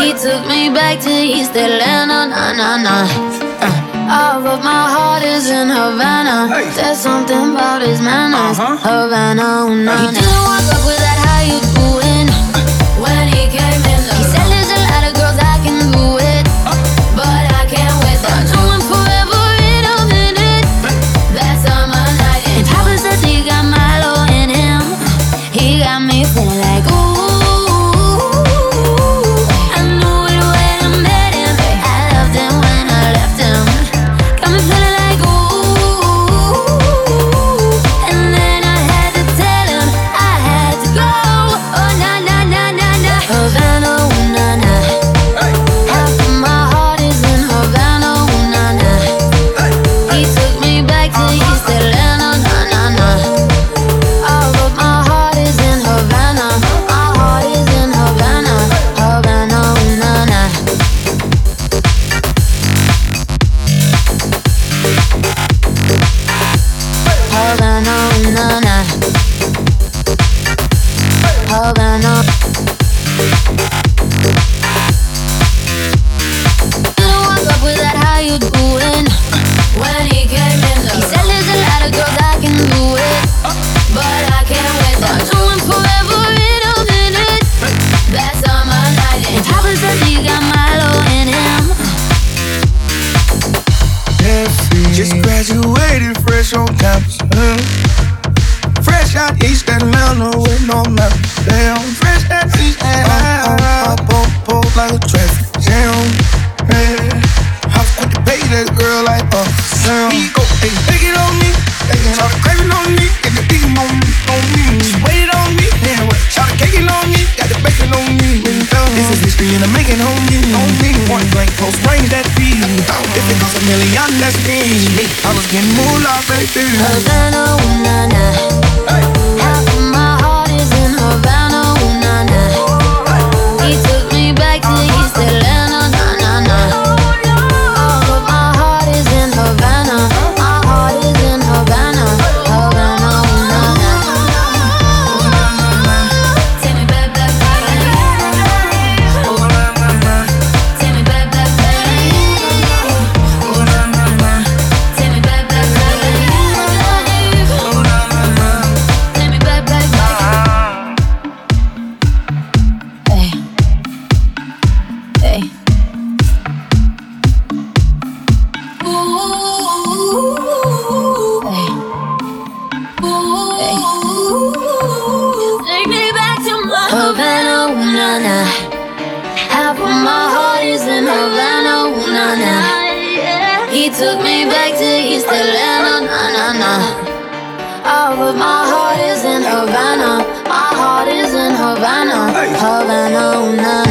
He took me back to East Atlanta, nah, nah, nah. All of my heart is in Havana. There's something about his manners, Havana, ooh, nah, nah. He didn't walk up with that how you doing when he came in. He said there's a lot of girls I can do it, but I can't with them. Doing forever in a minute. That's on my night. And Papa says he got Milo in him. He got me feeling like ooh. Just graduated fresh on campus. Fresh out East Atlanta with no map. Damn, fresh out East Atlanta. Pop like a traffic jam. I was quick to pay that girl like Sam. He go, hey, take it on me. Try to crave it on me. Get the beat on me. She waited on me. Then what? Try to cake it on me. Got the bacon on me. This is history and I'm making on me. Point blank, close range, that beat. If it costs $1 million, that's me. I was getting moolah, baby. Havana, ooh, nah, nah. Half of my heart is in Havana, ooh, nah, nah. He took me back to East Atlanta, nah, nah, nah. All of my heart is in Havana. My heart is in Havana, Havana, ooh, nah, nah. Take me back, back, back. Take me back, back, back. Take me back, back, back. Take me back, back, back. Hey, hey. Ooh, hey, hey. Take me back to my Havana, ooh, nah, nah. Half of my heart is in Havana, ooh, nah, nah. He took me back to East Atlanta, nah, nah, nah. All of my heart is in Havana. My heart is in Havana, Havana, ooh, nah, nah.